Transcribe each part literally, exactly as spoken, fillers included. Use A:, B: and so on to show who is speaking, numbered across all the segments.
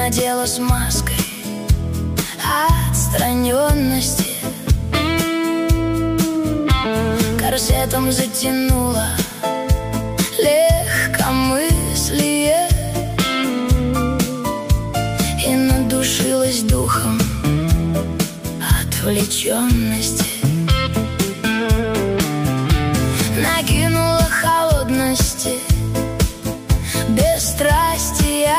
A: надела с маской отстраненности, корсетом затянула легкомыслие и надушилась духом отвлеченности. Накинула холодности, бесстрастия,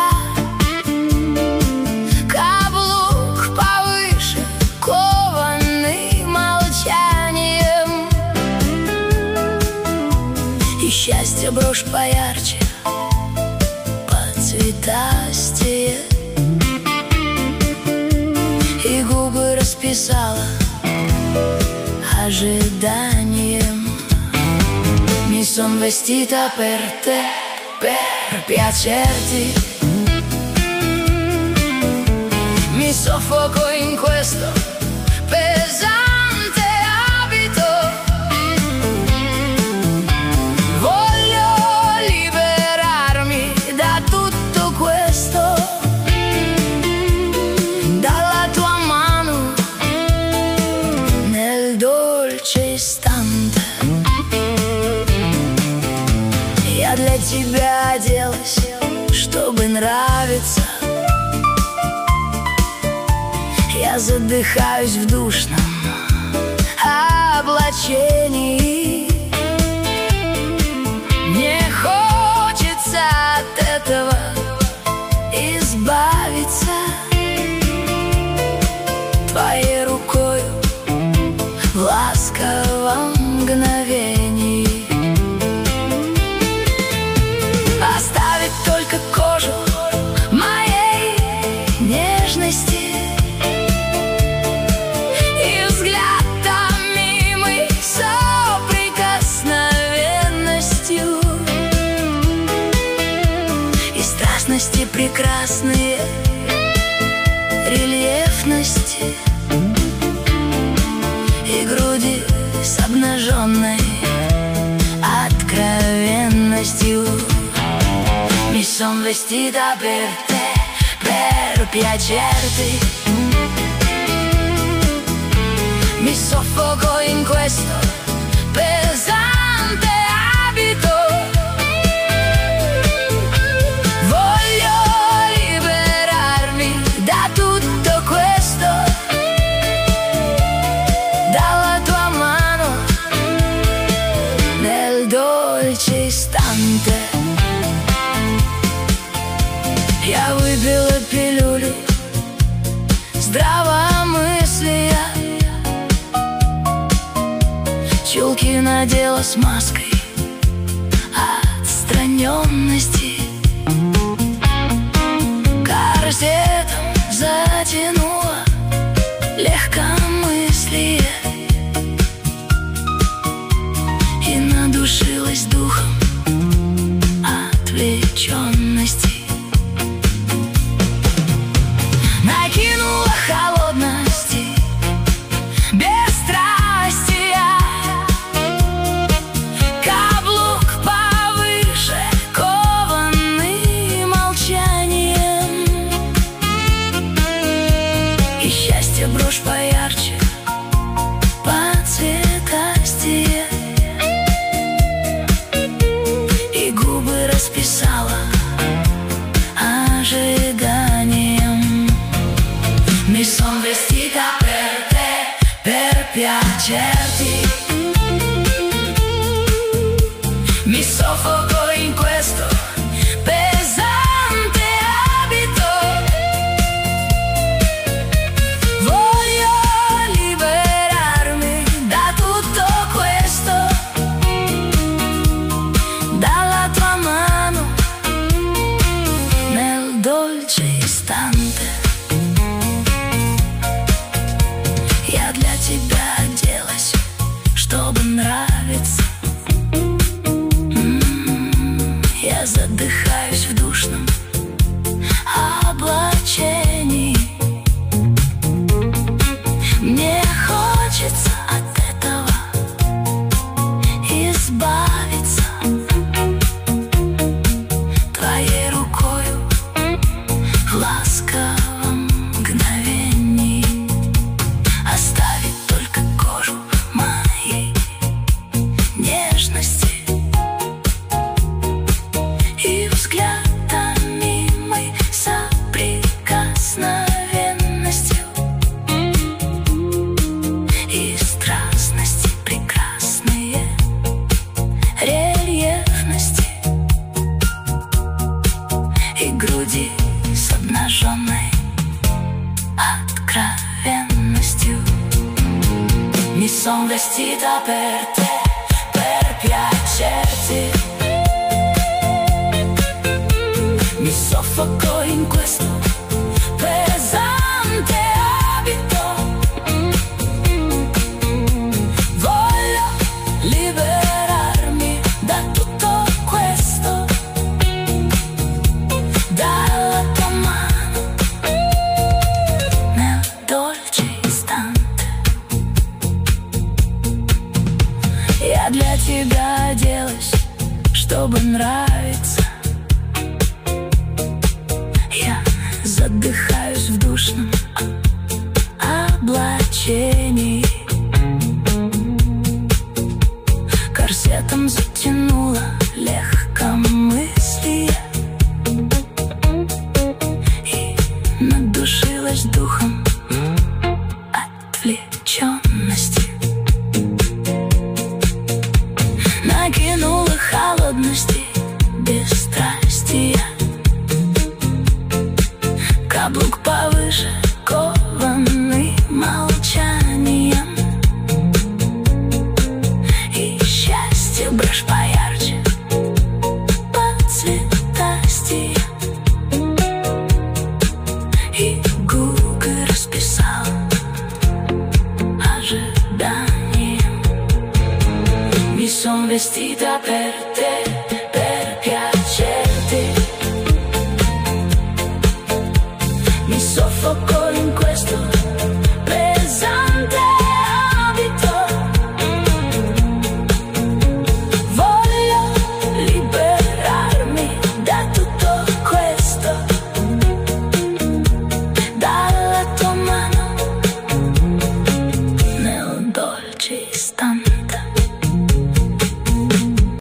A: каблук повыше, кованный молчанием, и счастье брошь поярче, поцветастее, и губы расписала ожиданием. Mi son vestita per te, per piacerti. Mi soffoco in questo pesante abito. Voglio liberarmi da tutto questo, dalla tua mano nel dolce istante. Я для тебя оделась, чтобы нравиться. Я задыхаюсь в душном облачении. Мне хочется от этого избавиться. Твоей рукою в ласковом мгновении оставить только кожу моей нежности и взгляд томимый соприкосновенностью, и страстности прекрасные рельефности, и груди с обнаженной откровенностью. Mi son vestita per te, per piacerti. Mi soffoco in questo pesante abito. Voglio liberarmi da tutto questo, dalla tua mano nel dolce istante. Я выпила пилюли здравомыслия, чулки надела с маской отстраненности, корсетом затянула легкомыслие и надушилась духом отвлеченности. Накинула холодности, бесстрастия, каблук повыше, кованный молчанием, и счастье брошь поярче, поцветастее, и губы расписала ожиданием. Mi son vestita per te, per piacerti. Mi soffoco in questo pesante abito. Voglio liberarmi da tutto questo, dalla tua mano nel dolce istante. Я для тебя оделась, чтобы нравиться. М-м-м, я задыхаюсь в душном облачении. Мне хочется от этого избавиться. Твоей рукою в ласка vestita per te, per piacerti. Mi soffoco in questo pesante abito. Voglio liberarmi da tutto questo, dalla tua mano nel dolce istante. Я для тебя оделась, чтобы нравиться. Я задыхаюсь в душном облачении. Корсетом затянула легкомыслие и надушилась духом отвлеченности. Накинула холодности, бесстрастия. Каблук повыше, кованный молчанием. И счастье брешь поярче, поцветастее. И губы расписал ожиданием. Mi son vestita per te,